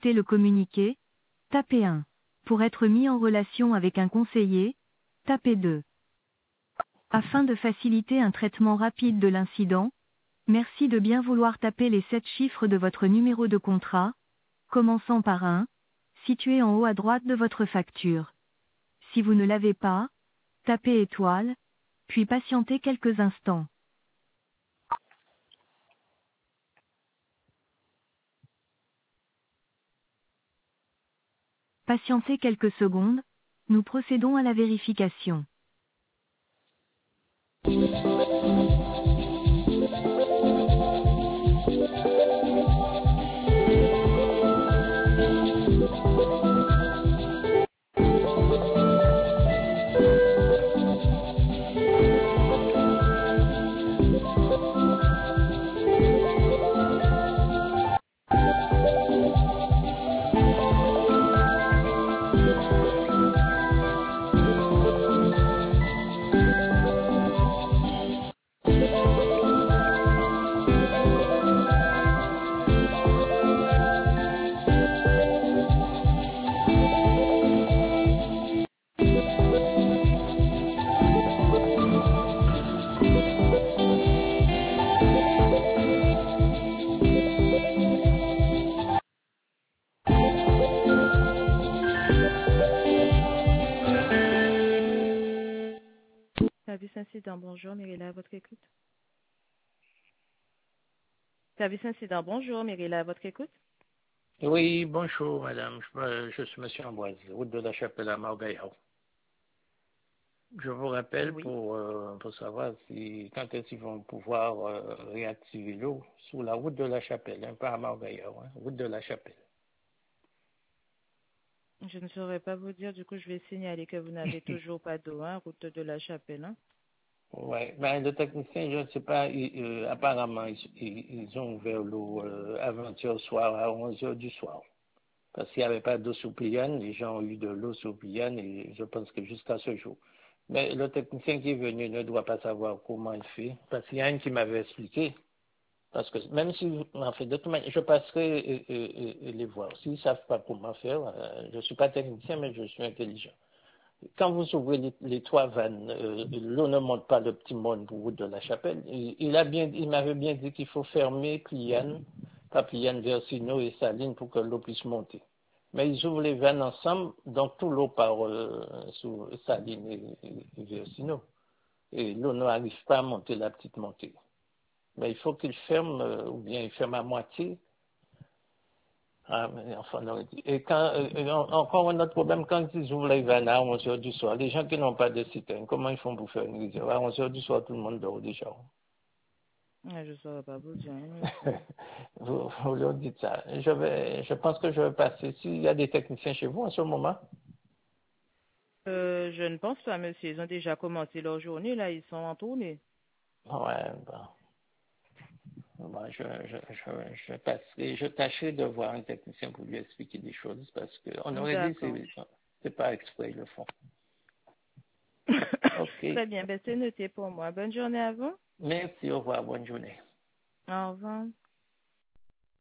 écouter le communiqué, tapez 1. Pour être mis en relation avec un conseiller, tapez 2. Afin de faciliter un traitement rapide de l'incident, merci de bien vouloir taper les 7 chiffres de votre numéro de contrat, commençant par 1, situé en haut à droite de votre facture. Si vous ne l'avez pas, tapez étoile, puis patientez quelques instants. Patientez quelques secondes, nous procédons à la vérification. Service incident, bonjour, Myrilla, à votre écoute. Service incident, bonjour, Myrilla, à votre écoute. Oui, bonjour madame, je suis monsieur Amboise, route de la Chapelle à Margaillard. Je vous rappelle Oui. pour savoir quand est-ce qu'ils vont pouvoir réactiver l'eau sur la route de la Chapelle, pas à Margaillard, route de la Chapelle. Je ne saurais pas vous dire, du coup, je vais signaler que vous n'avez toujours pas d'eau, route de la Chapelle. Ouais, ben le technicien, je ne sais pas, apparemment ils ont ouvert l'eau avant-hier soir à 11 heures du soir. Parce qu'il n'y avait pas d'eau sous Pliane, les gens ont eu de l'eau sous Pliane et je pense que jusqu'à ce jour. Mais le technicien qui est venu ne doit pas savoir comment il fait, parce qu'il y a un qui m'avait expliqué. Parce que même si, en fait, de toute manière, je passerai et les voir. S'ils ne savent pas comment faire, je ne suis pas technicien, mais je suis intelligent. Quand vous ouvrez les 3 vannes, l'eau ne monte pas le petit monde pour route de la Chapelle. Il m'avait bien dit qu'il faut fermer Pliane, pas Pliane, Versino et Saline pour que l'eau puisse monter. Mais ils ouvrent les vannes ensemble, donc tout l'eau part sous Saline et Versino. Et l'eau n'arrive pas à monter la petite montée. Mais il faut qu'ils ferment, ou bien ils ferment à moitié. Ah, mais enfin, non. Et encore un autre problème, quand ils ouvrent les vannes à 11 heures du soir, les gens qui n'ont pas de citerne, comment ils font pour faire une réserve? À 11 heures du soir, tout le monde dort déjà. Je ne saurais pas vous dire, monsieur. Vous leur dites ça. Je pense que je vais passer. S'il y a des techniciens chez vous en ce moment? Je ne pense pas, monsieur. Ils ont déjà commencé leur journée, là, ils sont en tournée. Ouais, bon. Bon, je passerai, je tâcherai de voir un technicien pour lui expliquer des choses parce qu'on aurait dit D'accord. que c'est pas exprès, ils le font. Ok. Très bien, ben, c'est noté pour moi. Bonne journée à vous. Merci, au revoir, bonne journée. Au revoir.